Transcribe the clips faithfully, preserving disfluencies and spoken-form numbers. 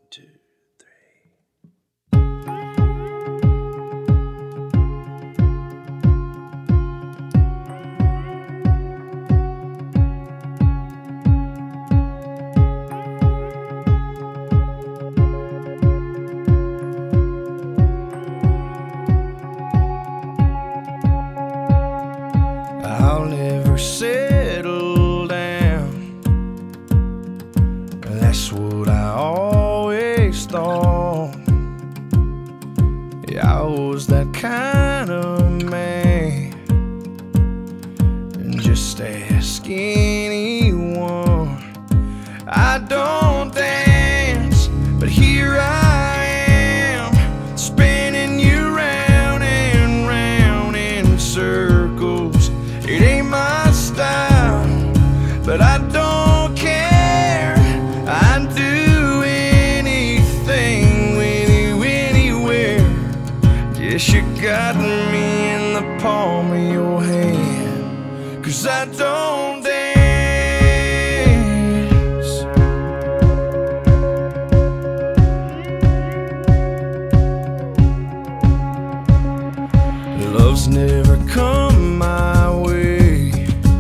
two, three. I'll never settle down. That's what I always thought. Yeah, I was that kind of man. And just ask anyone. I don't dance, but here I am, spinning you round and round in circles. It ain't my style, but I don't care. I'd do anything with you anywhere. Yes, you got me in the palm of your hand, 'cause I don't dance. Love's never come my way.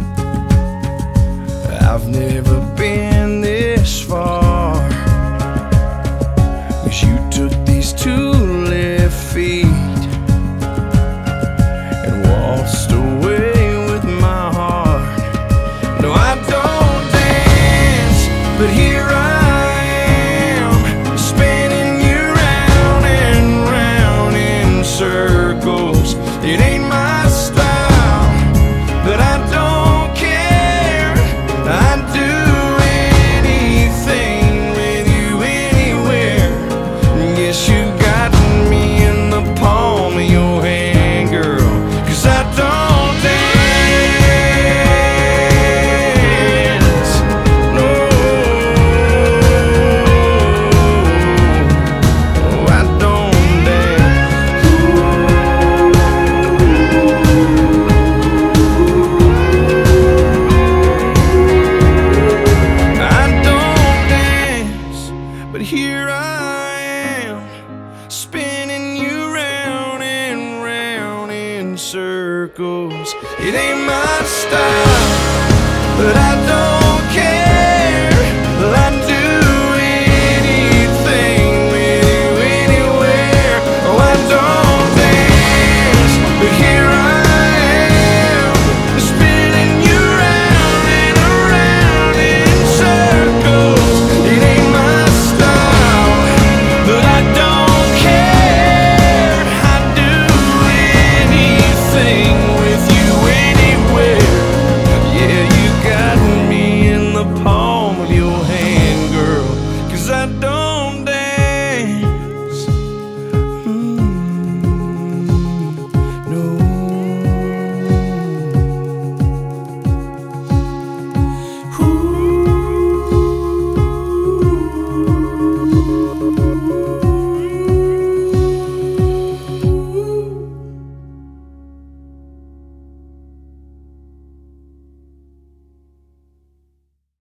I've never been this far, 'cause you took these two left feet and waltzed away with my heart. No, I don't dance, but here I am, spinning you round and round in circles. It ain't my style, but I don't care. I'd do anything with you anywhere. Yes, you got me in the palm of your hand, girl, 'cause I don't dance. No, I don't dance. I don't dance, but here I am, spinning you round and round in circles. It ain't my style, but I don't